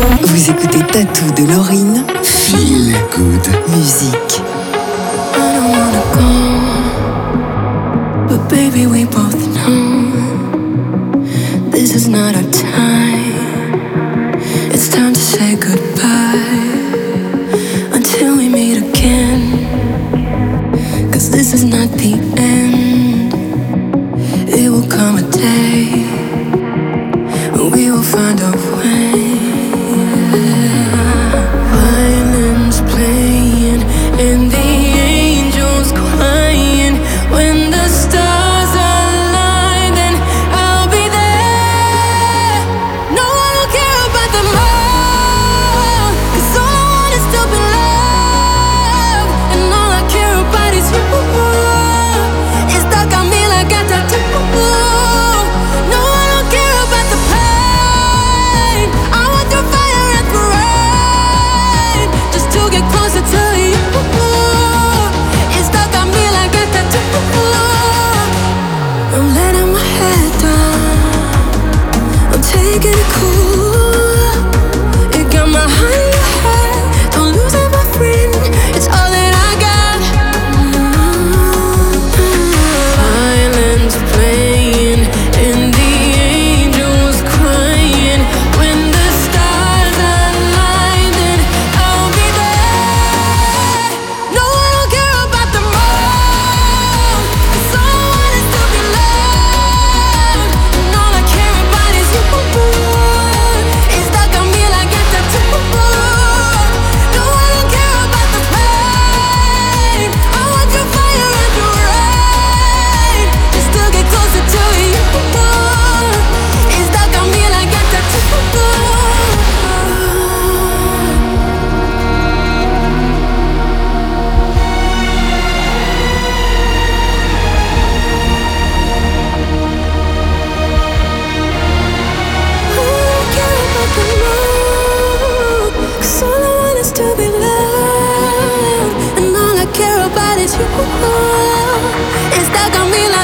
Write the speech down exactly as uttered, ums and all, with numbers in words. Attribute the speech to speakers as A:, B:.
A: Vous écoutez Tattoo de Lauryn. Feel good music.
B: I don't wanna go, but baby we both know this is not our time. It's time to say goodbye until we meet again. 'Cause this is not the end. It will come a day when we will find a way. Violins playing and the angels crying. When the stars align, then I'll be there. No one will care about the more, 'cause all I want is to be loved, and all I care about is you. It's stuck on me like a tattoo. No one will care about the pain. I want through fire and through rain, just to get closer to you. It's stuck on me like a tattoo. I'm letting my head down, I'm taking it cool. You got my heart in your head, don't lose it, my friend. It's all that I got. Violins playing and the angels crying. When the stars align, then I'll be there. No one will care about the more, 'cause all I want is to be loved, and all I care about is you. It's stuck on me like a tattoo. No one will care about the pain. I want your fire and your rain, just to get closer to you. It's stuck on me like a tattoo. Cause all I want is to be loved, and all I care about is you. It's stuck on me like